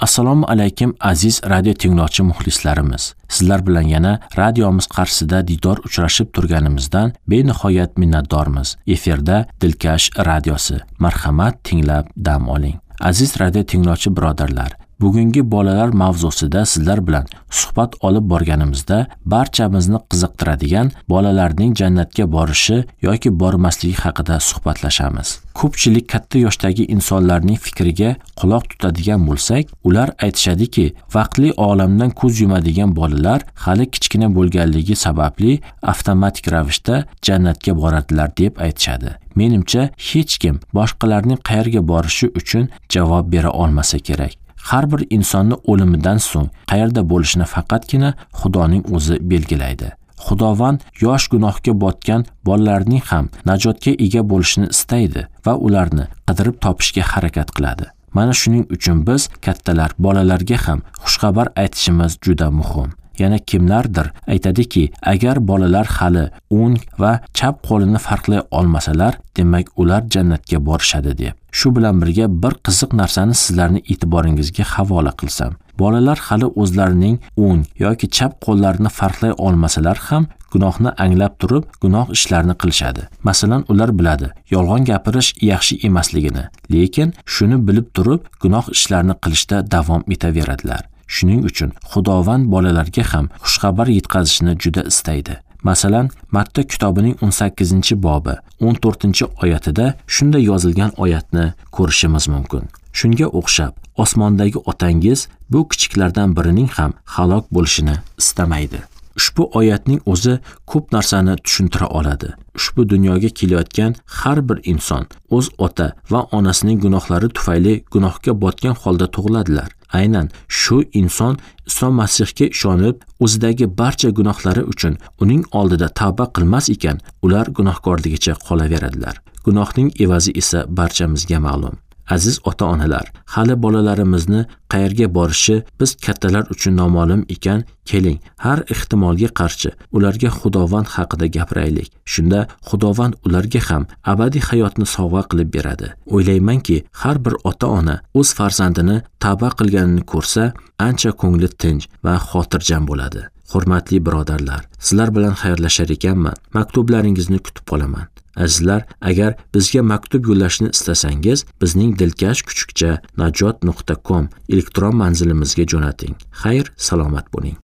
Assalomu alaykum aziz radio tinglovchi muxlislarimiz. Sizlar bilan yana radiomiz qarshisida diydor uchrashib turganimizdan benihoyat minnatdormiz. Efirda Dilkash radiosi. Marhamat, tinglab dam oling. Aziz radio tinglovchi birodarlar, bugungi bolalar mavzusida sizlar bilan suhbat olib borganimizda barchamizni qiziqtiradigan bolalarning jannatga borishi yoki bormasligi haqida suhbatlashamiz. Ko'pchilik katta yoshdagi insonlarning fikriga quloq tutadigan bo'lsak, ular aytishadiki, vaqtli olamdan ko'z yumadigan bolalar hali kichkina bo'lganligi sababli avtomatik ravishda jannatga boradilar deb aytishadi. Menimcha, hech kim boshqalarning qayerga borishi uchun javob bera olmasa kerak. Har bir insonni o'limidan so'ng qayerda bo'lishini faqatgina Xudoning o'zi belgilaydi. Xudovand yosh gunohga botgan bolalarning ham najotga ega bo'lishini istaydi va ularni qidirib topishga harakat qiladi. Mana shuning uchun biz kattalar bolalarga ham xushxabar aytishimiz juda muhim. Yana kimlardir aytadiki, agar bolalar hali o'ng va chap qo'lini farqlay olmasalar, demak ular jannatga borishadi deb. Shu bilan birga bir qiziq narsani sizlarning e'tiboringizga havola qilsam. Bolalar hali o'zlarining o'ng yoki chap qo'llarini farqlay olmasalar ham gunohni anglab turib, gunoh ishlarini qilishadi. Masalan, ular biladi, yolg'on gapirish yaxshi emasligini, lekin shuni bilib turib, gunoh ishlarini qilishda davom etaveradilar. Shuning uchun Xudovand bolalarga ham xushxabar yetkazishni juda istaydi. Masalan, Matta kitobining 18-bobi 14-oyatida shunday yozilgan oyatni ko'rishimiz mumkin. Shunga o'xshab, osmondagi otangiz bu kichiklardan birining ham halok bo'lishini istamaydi. Ushbu oyatning o'zi ko'p narsani tushuntira oladi. Ushbu dunyoga kelayotgan har bir inson o'z ota va onasining gunohlari tufayli gunohga botgan holda tug'iladilar. Aynan shu inson Iso Masihga ishonib, o'zidagi barcha gunohlari uchun uning oldida tavba qilmas ekan, ular gunohkorligicha qolaveradilar. Gunohning evazi esa barchamizga ma'lum. Aziz ota-onalar, hali bolalarimizni qayerga borishi biz kattalar uchun noma'lum ekan, keling, har ehtimolga qarshi ularga Xudovand haqida gapiraylik. Shunda Xudovand ularga ham abadiy hayotni sovg'a qilib beradi. O'ylaymanki, har bir ota-ona o'z farzandini tavba qilganini ko'rsa, ancha ko'ngli tinch va xotirjam bo'ladi. Hurmatli birodarlar, sizlar bilan xayrlashar ekanman. Maktublaringizni kutib qolaman. Azizlar, agar bizga maktub yo'llashni istasangiz, bizning dilkash_najot.com elektron manzilimizga jo'nating. Xayr, salomat bo'ling.